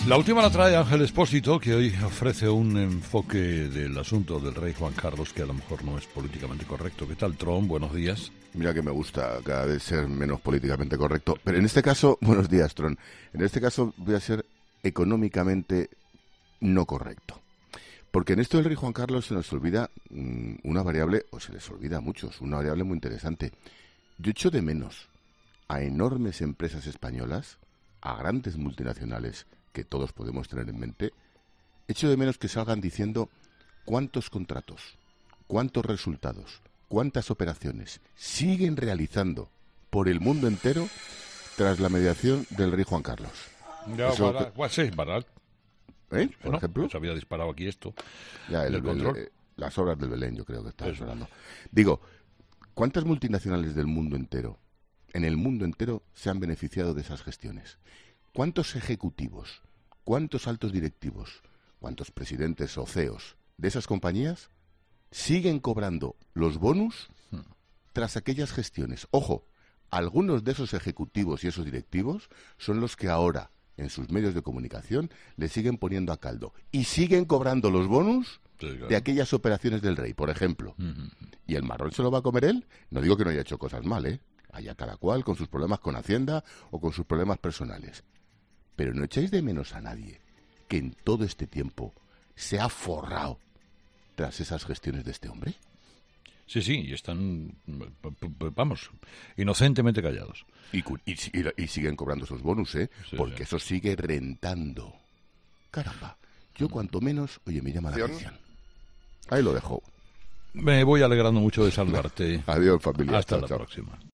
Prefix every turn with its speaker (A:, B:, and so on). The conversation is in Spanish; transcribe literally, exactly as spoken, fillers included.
A: La última la trae Ángel Expósito, que hoy ofrece un enfoque del asunto del rey Juan Carlos que a lo mejor no es políticamente correcto. ¿Qué tal, Tron? Buenos días.
B: Mira que me gusta cada vez ser menos políticamente correcto. Pero en este caso, buenos días, Tron. En este caso voy a ser económicamente no correcto. Porque en esto del rey Juan Carlos se nos olvida mmm, una variable, o se les olvida a muchos, una variable muy interesante. Yo echo de menos a enormes empresas españolas, a grandes multinacionales que todos podemos tener en mente, echo de menos que salgan diciendo cuántos contratos, cuántos resultados, cuántas operaciones siguen realizando por el mundo entero tras la mediación del rey Juan Carlos.
A: Ya,
B: Eso
A: para,
B: que...
A: pues sí, para,
B: ¿Eh? Por
A: bueno,
B: ejemplo.
A: Se había disparado aquí esto.
B: Ya, el,
A: el control.
B: El, las obras del Belén, yo creo que está sonando. Digo, ¿cuántas multinacionales del mundo entero, en el mundo entero, se han beneficiado de esas gestiones? ¿Cuántos ejecutivos, cuántos altos directivos, cuántos presidentes o C E Os de esas compañías siguen cobrando los bonus tras aquellas gestiones? Ojo, algunos de esos ejecutivos y esos directivos son los que ahora, en sus medios de comunicación, le siguen poniendo a caldo y siguen cobrando los bonus sí, claro. de aquellas operaciones del rey, por ejemplo. Uh-huh. ¿Y el marrón se lo va a comer él? No digo que no haya hecho cosas mal, ¿eh? Allá cada cual con sus problemas con Hacienda o con sus problemas personales. Pero ¿no echáis de menos a nadie que en todo este tiempo se ha forrado tras esas gestiones de este hombre?
A: Sí, sí, y están, vamos, inocentemente callados.
B: Y, y, y, y siguen cobrando esos bonus, ¿eh? Sí, porque sí. Eso sigue rentando. Caramba, yo cuanto menos, oye, me llama la atención. Ahí lo dejo.
A: Me voy alegrando mucho de saludarte.
B: Adiós, familia.
A: Hasta
B: chao,
A: la
B: chao.
A: próxima.